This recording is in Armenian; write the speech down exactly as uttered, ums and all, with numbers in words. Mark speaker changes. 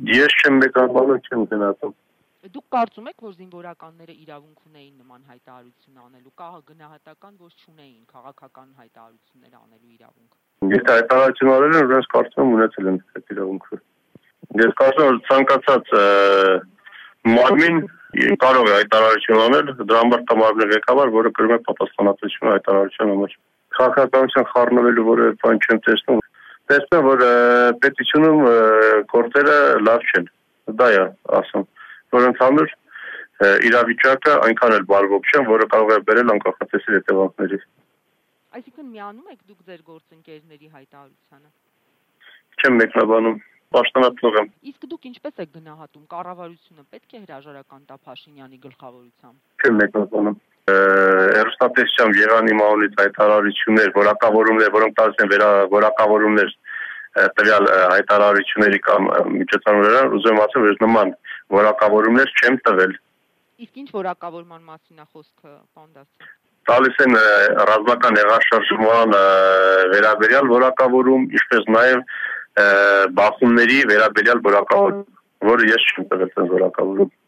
Speaker 1: Ես չեմ մեկնաբանում, չեմ գնահատում։
Speaker 2: Դուք կարծում եք, որ զինվորականները իրավունք ունեին նման հայտարարություն անելու, կա գնահատական, որ չունեին քաղաքական հայտարարություններ անելու իրավունք։
Speaker 1: Եթե հայտարարություն արել են, ուրեմն կարծում եմ ունեցել են այդ իրավունքը։ Ես կարծում եմ, որ ցանկացած մարմին կարող է հայտարարություն անել, դրա համար կա մարմնի ղեկավար, որը կրում է պատասխանատվությունը հայտարարության համար։ Քաղաքականության խառնվելու որևէ բան չեմ տեսնում։ Տեսնում, որ պետությունում գործերը լավ չեն։ Դա է ասում, որ ընդհանուր իրավիճակը այնքան էլ բարվոք չէ, որը կարող է բերել անկախատեսելի հետևանքների։
Speaker 2: Այսինքն միանում եք դուք ձեր գործընկերների հայտարարությանը։
Speaker 1: Չեմ մեկնաբանում, պաշտոնատվող եմ։
Speaker 2: Իսկ դուք ինչպես եք գնահատում, կառավարությունը պետք է հրաժարական տա Փաշինյանի գլխավորությամբ։
Speaker 1: Չեմ մեկնաբանում։ Հեռուստատեսությամբ եղան իմ անունից հայտարարություններ, որակավորումներ, որոնք տալիս են որակավորումներ տվյալ հայտարարությունների կամ միջոցառումներն, ուզում եմ ասել, որ նման որակավորումներ չեմ տվել։
Speaker 2: Իսկ ինչ որակավորման մասին է խոսքը, պարոն Դավթյան։
Speaker 1: Տալիս են ռազմական հեղաշրջման վերաբերյալ որակավորում, ինչպես նաև բախումների վերաբերյալ որակավորում, որը ես չեմ տվել որակավորում։